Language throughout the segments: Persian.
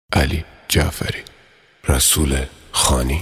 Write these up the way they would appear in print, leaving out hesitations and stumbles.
علی جعفری، رسول خانی.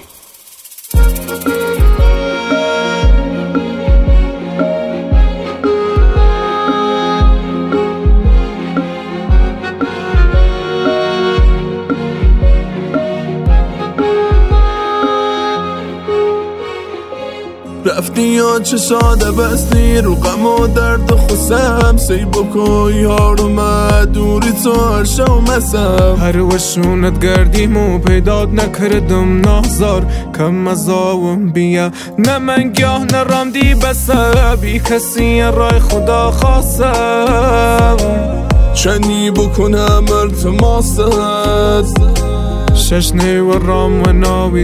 رفتی یا چه ساده بستی رو غم و درد خودم سی بکوی ها رو مدوری تو هرشه و مسم هر وشونت گردیم و پیداد نکردم نهزار کم از آوم بیا نه من گاه نرام دی بسه بی کسی رای خدا خواستم چنی بکنم التماست ششنی و رام و ناوی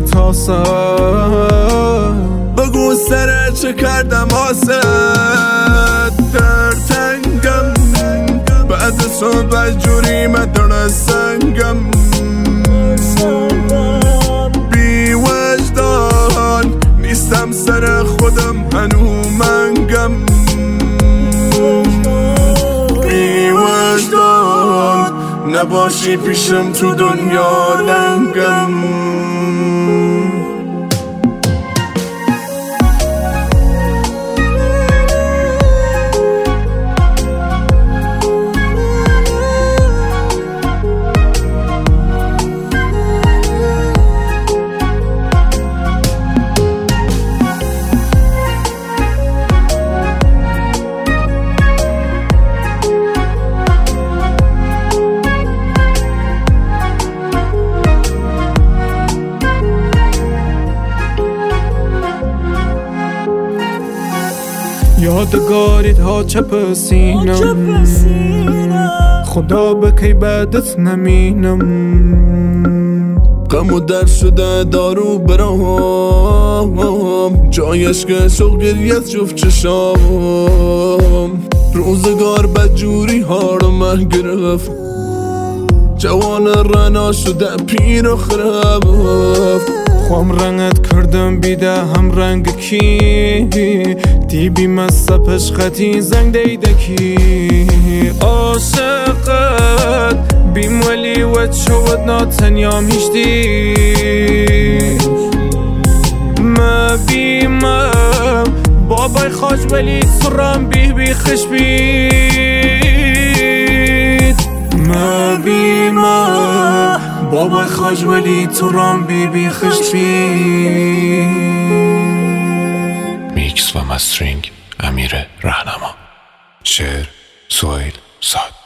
تاسم بگو سره چه کردم آسد در تنگم بعد صبح جوری مدن سنگم بی وجدان نیستم سر خودم هنو منگم بی وجدان نباشی پیشم تو دنیا لنگم یادگاریت ها چپ سینم خدا بکی بعدت نمینم غم و در شده دارو برام جایش که شو گریت جفت چشام روزگار بدجوری ها رو من گرفت جوان رنا شده پیر و خراب خوام رنگت کردم بیده هم رنگ کی دی بی مصبش خطی زنگ دیده کی عاشقت بیم ولی وچ شود ناتنیام هیچ دی ما بیمم بابای خوش ولی سرم بی خش بید ما بیمم بابای خوش ولی تو رام بی خش بید. میکس و مسترینگ امیر رهنما، شعر سهیل ساد.